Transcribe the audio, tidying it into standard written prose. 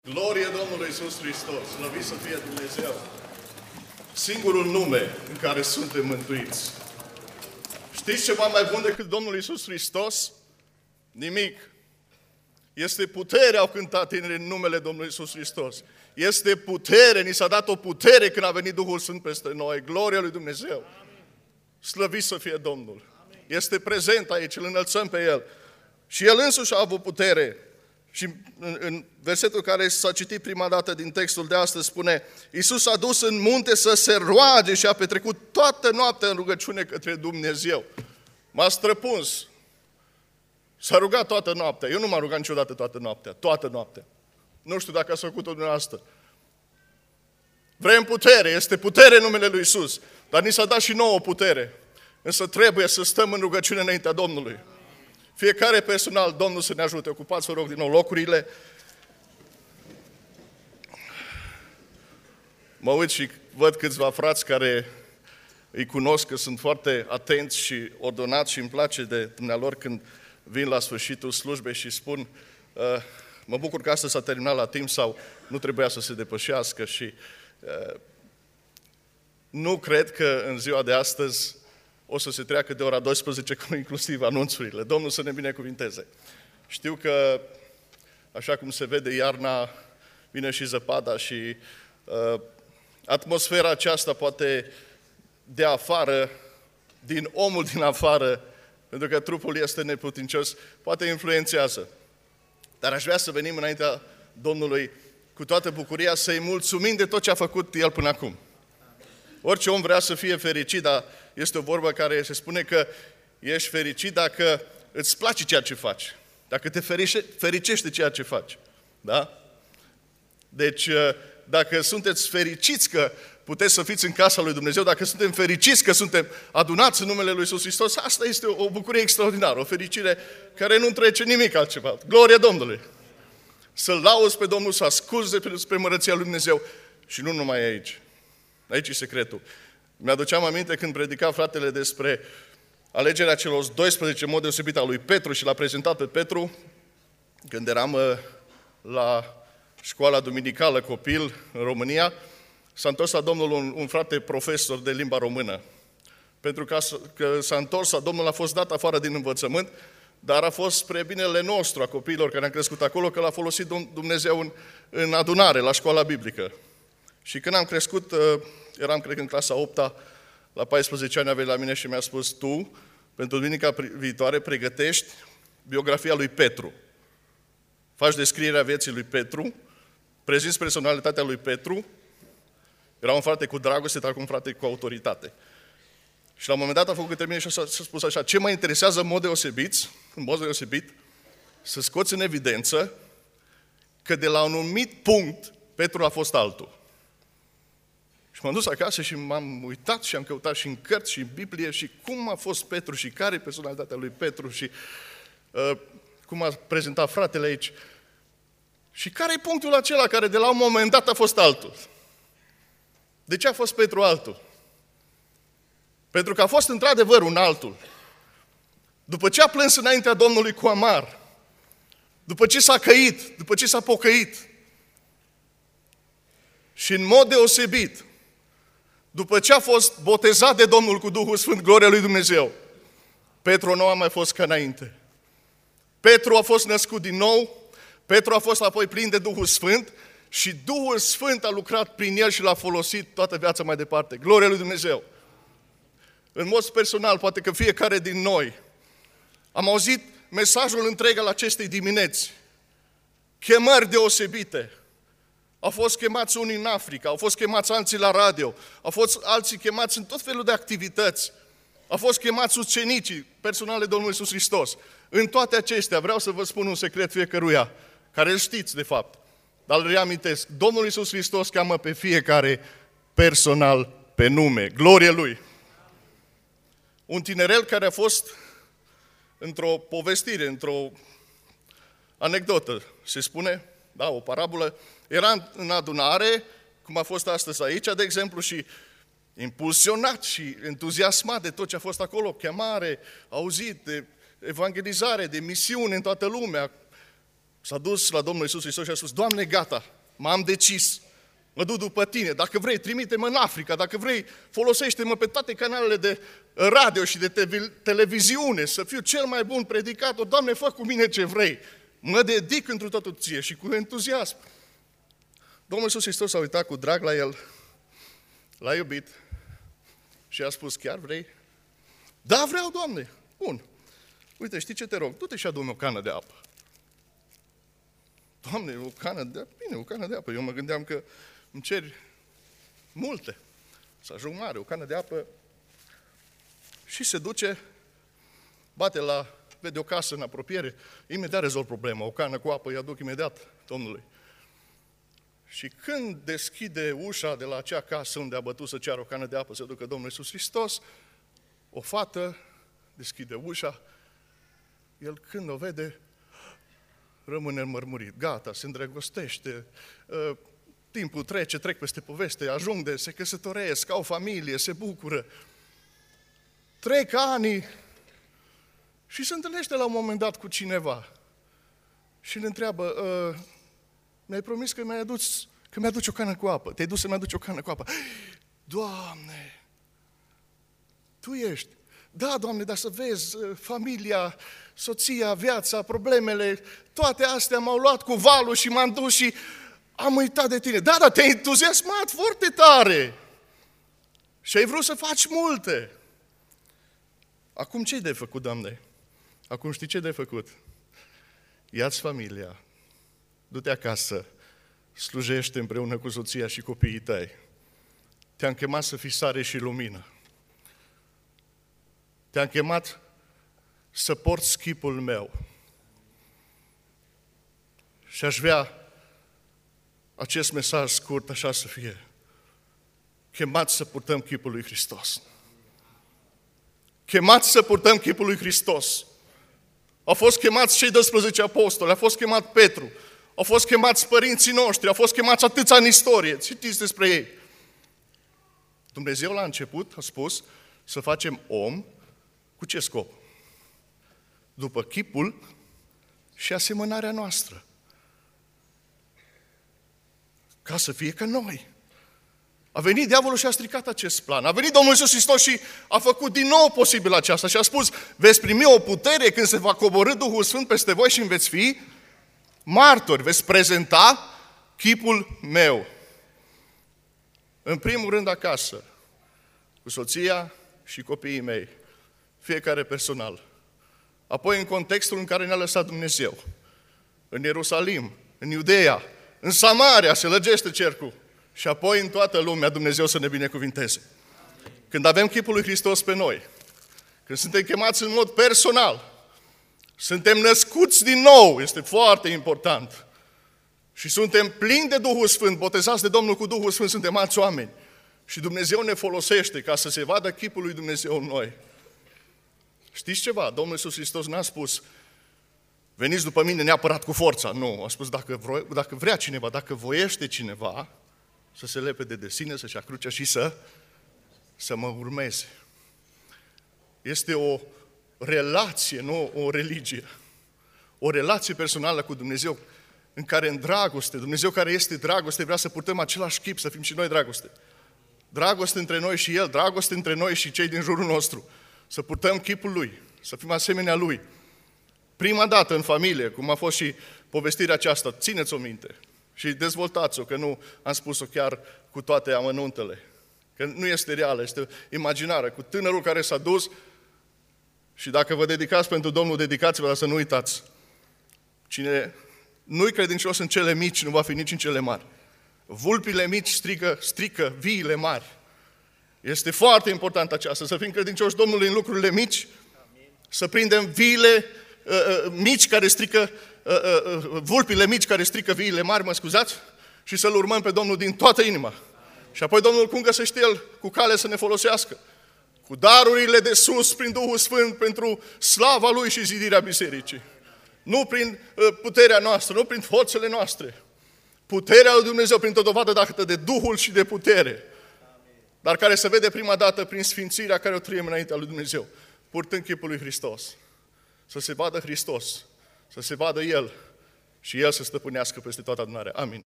Glorie Domnului Iisus Hristos, slăvit să fie Dumnezeu, singurul nume în care suntem mântuiți. Știți ceva mai bun decât Domnul Iisus Hristos? Nimic. Este putere, au cântat tinerii în numele Domnului Iisus Hristos. Este putere, ni s-a dat o putere când a venit Duhul Sfânt peste noi. Gloria lui Dumnezeu. Slăvit să fie Domnul. Este prezent aici, îl înălțăm pe El. Și El însuși a avut putere. Și în versetul care s-a citit prima dată din textul de astăzi spune: Iisus s-a dus în munte să se roage și a petrecut toată noaptea în rugăciune către Dumnezeu. M-a străpuns. S-a rugat toată noaptea. Eu nu m-am rugat niciodată toată noaptea. Nu știu dacă ați făcut-o dumneavoastră. Vrem putere, este putere în numele lui Iisus, dar ni s-a dat și nouă putere. Însă trebuie să stăm în rugăciune înaintea Domnului. Fiecare personal, Domnul să ne ajute. Ocupați, vă rog, din nou locurile. Mă uit și văd câțiva frați care îi cunosc, că sunt foarte atenți și ordonați și îmi place de dumnealor când vin la sfârșitul slujbei și spun: mă bucur că astăzi s-a terminat la timp sau nu trebuia să se depășească. Și nu cred că în ziua de astăzi o să se treacă de ora 12 cu inclusiv anunțurile. Domnul să ne binecuvinteze. Știu că, așa cum se vede, iarna vine și zăpada și atmosfera aceasta poate de afară, din omul din afară, pentru că trupul este neputincios, poate influențează. Dar aș vrea să venim înaintea Domnului cu toată bucuria să-i mulțumim de tot ce a făcut El până acum. Orice om vrea să fie fericit, dar este o vorbă care se spune că ești fericit dacă îți place ceea ce faci, dacă te fericește ceea ce faci. Da? Deci, dacă sunteți fericiți că puteți să fiți în casa lui Dumnezeu, dacă suntem fericiți că suntem adunați în numele lui Iisus Hristos, asta este o bucurie extraordinară, o fericire care nu întrece nimic altceva. Gloria Domnului! Să-L lauzi pe Domnul, să asculți despre mărăția lui Dumnezeu și nu numai aici. Aici e secretul. Mi-aduceam aminte când predica fratele despre alegerea celor 12, în mod deosebit a lui Petru, și l-a prezentat pe Petru când eram la școala duminicală copil în România. S-a întors la Domnul un frate profesor de limba română. Pentru că s-a întors, Domnul a fost dat afară din învățământ, dar a fost spre binele nostru, a copiilor care am crescut acolo, că l-a folosit Dumnezeu în adunare, la școala biblică. Și când am crescut, eram, cred că în clasa 8-a, la 14 ani a venit la mine și mi-a spus: tu, pentru duminica viitoare, pregătești biografia lui Petru. Faci descrierea vieții lui Petru, prezinți personalitatea lui Petru. Era un frate cu dragoste, dar cu un frate cu autoritate. Și la un moment dat a făcut către mine și a spus așa: ce mă interesează în mod deosebit, să scoți în evidență că de la un anumit punct Petru a fost altul. Și m-am dus acasă și m-am uitat și am căutat și în cărți și în Biblie și cum a fost Petru și care e personalitatea lui Petru și cum a prezentat fratele aici. Și care e punctul acela care de la un moment dat a fost altul? De ce a fost Petru altul? Pentru că a fost într-adevăr un altul. După ce a plâns înaintea Domnului cu amar, după ce s-a căit, după ce s-a pocăit și în mod deosebit, după ce a fost botezat de Domnul cu Duhul Sfânt, gloria lui Dumnezeu, Petru nu a mai fost ca înainte. Petru a fost născut din nou, Petru a fost apoi plin de Duhul Sfânt și Duhul Sfânt a lucrat prin el și l-a folosit toată viața mai departe. Gloria lui Dumnezeu! În mod personal, poate că fiecare din noi am auzit mesajul întreg al acestei dimineți. Chemări deosebite. Au fost chemați unii în Africa, au fost chemați alții la radio, au fost alții chemați în tot felul de activități, au fost chemați ucenicii personale Domnului Iisus Hristos. În toate acestea vreau să vă spun un secret fiecăruia, care îl știți de fapt, dar îl reamintesc. Domnul Iisus Hristos cheamă pe fiecare personal pe nume. Glorie Lui! Un tinerel care a fost într-o povestire, într-o anecdotă, se spune, da, o parabolă, era în adunare, cum a fost astăzi aici, de exemplu, și impulsionat și entuziasmat de tot ce a fost acolo, chemare, auzit de evangelizare, de misiune în toată lumea, S-a dus la Domnul Iisus Hristos și a spus, Doamne, gata, m-am decis, mă duc după Tine, dacă vrei, trimite-mă în Africa, dacă vrei, folosește-mă pe toate canalele de radio și de televiziune, să fiu cel mai bun predicator, Doamne, fă cu mine ce vrei, mă dedic întru totul Ție și cu entuziasm. Domnul Iisus Hristos s-a uitat cu drag la el, l-a iubit și a spus, chiar vrei? Da, vreau, Doamne. Bun. Uite, știi ce te rog? Du-te și adu-mi o cană de apă. Doamne, o cană de apă? Bine, o cană de apă. Eu mă gândeam că îmi ceri multe. Să ajung mare, o cană de apă. Și se duce, vede o casă în apropiere, imediat rezolv problema. O cană cu apă îi aduc imediat Domnului. Și când deschide ușa de la acea casă unde a bătut să ceară o cană de apă, se ducă Domnul Iisus Hristos, o fată deschide ușa, el când o vede, rămâne înmărmurit. Gata, se îndrăgostește, timpul trec peste poveste, ajung se căsătoresc, au familie, se bucură. Trec ani și se întâlnește la un moment dat cu cineva și îl întreabă, mi-ai promis că mi-aduci o cană cu apă. Te-ai dus să-mi aduci o cană cu apă. Doamne, Tu ești. Da, Doamne, dar să vezi, familia, soția, viața, problemele, toate astea m-au luat cu valul și m-am dus și am uitat de Tine. Da, dar te-ai entuziasmat foarte tare. Și ai vrut să faci multe. Acum ce-i de făcut, Doamne? Acum știi ce de făcut? Ia-ți familia, du-te acasă, slujește împreună cu soția și copiii tăi. Te-am chemat să fii sare și lumină. Te-am chemat să porți chipul meu. Și aș vrea acest mesaj scurt așa să fie. Chemați să purtăm chipul lui Hristos. Chemați să purtăm chipul lui Hristos. Au fost chemați cei 12 apostoli, a fost chemat Petru, au fost chemați părinții noștri, au fost chemați atâția în istorie. Citiți despre ei. Dumnezeu la început a spus să facem om cu ce scop? După chipul și asemănarea noastră. Ca să fie ca noi. A venit diavolul și a stricat acest plan. A venit Domnul Iisus Hristos și a făcut din nou posibil aceasta și a spus, veți primi o putere când se va coborî Duhul Sfânt peste voi și veți fi martori, veți prezenta chipul meu. În primul rând acasă, cu soția și copiii mei, fiecare personal. Apoi în contextul în care ne-a lăsat Dumnezeu. În Ierusalim, în Iudeea, în Samaria se lăgește cercul. Și apoi în toată lumea Dumnezeu să ne binecuvinteze. Când avem chipul lui Hristos pe noi, când suntem chemați în mod personal, suntem născuți din nou, este foarte important. Și suntem plini de Duhul Sfânt, botezați de Domnul cu Duhul Sfânt, suntem alți oameni. Și Dumnezeu ne folosește ca să se vadă chipul lui Dumnezeu în noi. Știți ceva? Domnul Iisus Hristos n-a spus, veniți după mine neapărat cu forța. Nu, a spus, dacă vrea cineva, dacă voiește cineva, să se lepede de sine, să-și ia crucea și să mă urmeze. Este o relație, nu o religie. O relație personală cu Dumnezeu, în care în dragoste, Dumnezeu care este dragoste, vrea să purtăm același chip, să fim și noi dragoste. Dragoste între noi și El, dragoste între noi și cei din jurul nostru. Să purtăm chipul Lui, să fim asemenea Lui. Prima dată în familie, cum a fost și povestirea aceasta, țineți-o minte și dezvoltați-o, că nu am spus-o chiar cu toate amănuntele. Că nu este reală, este imaginară, cu tânărul care s-a dus și dacă vă dedicați pentru Domnul, dedicați-vă, dar să nu uitați. Cine nu-i credincios în cele mici, nu va fi nici în cele mari. Vulpile mici strică viile mari. Este foarte important aceasta, să fim credincioși Domnului în lucrurile mici, să prindem viile mici care strică, vulpile mici care strică viile mari, mă scuzați, și să-L urmăm pe Domnul din toată inima. Și apoi Domnul cum găsește El cu cale să ne folosească? Cu darurile de sus, prin Duhul Sfânt, pentru slava Lui și zidirea bisericii. Nu prin puterea noastră, nu prin forțele noastre. Puterea lui Dumnezeu printr-o dovadă dată de Duhul și de putere. Dar care se vede prima dată prin sfințirea care o trăim înaintea lui Dumnezeu. Purtând chipul lui Hristos. Să se vadă Hristos. Să se vadă El și El să stăpânească peste toată adunarea. Amin.